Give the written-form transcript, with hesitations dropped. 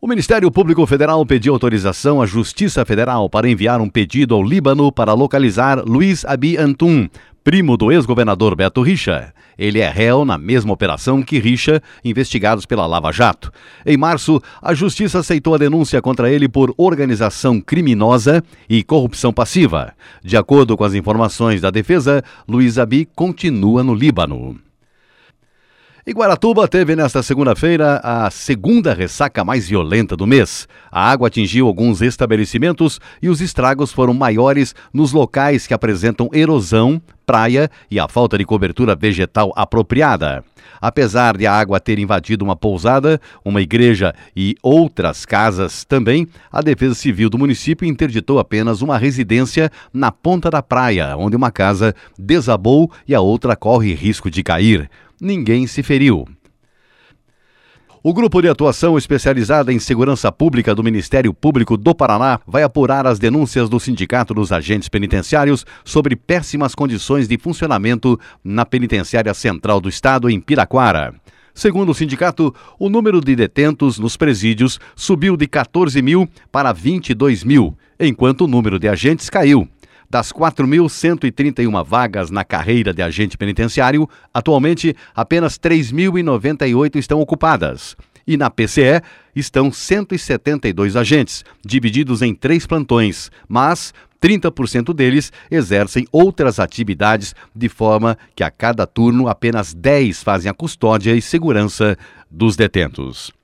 O Ministério Público Federal pediu autorização à Justiça Federal para enviar um pedido ao Líbano para localizar Luiz Abi Antum, primo do ex-governador Beto Richa. Ele é réu na mesma operação que Richa, investigados pela Lava Jato. Em março, a Justiça aceitou a denúncia contra ele por organização criminosa e corrupção passiva. De acordo com as informações da defesa, Luiz Abi continua no Líbano. Iguaratuba teve nesta segunda-feira a segunda ressaca mais violenta do mês. A água atingiu alguns estabelecimentos e os estragos foram maiores nos locais que apresentam erosão, praia e a falta de cobertura vegetal apropriada. Apesar de a água ter invadido uma pousada, uma igreja e outras casas também, a Defesa Civil do município interditou apenas uma residência na ponta da praia, onde uma casa desabou e a outra corre risco de cair. Ninguém se feriu. O Grupo de Atuação Especializada em Segurança Pública do Ministério Público do Paraná vai apurar as denúncias do Sindicato dos Agentes Penitenciários sobre péssimas condições de funcionamento na Penitenciária Central do Estado, em Piraquara. Segundo o sindicato, o número de detentos nos presídios subiu de 14 mil para 22 mil, enquanto o número de agentes caiu. Das 4.131 vagas na carreira de agente penitenciário, atualmente apenas 3.098 estão ocupadas. E na PCE estão 172 agentes, divididos em 3 plantões, mas 30% deles exercem outras atividades, de forma que a cada turno apenas 10 fazem a custódia e segurança dos detentos.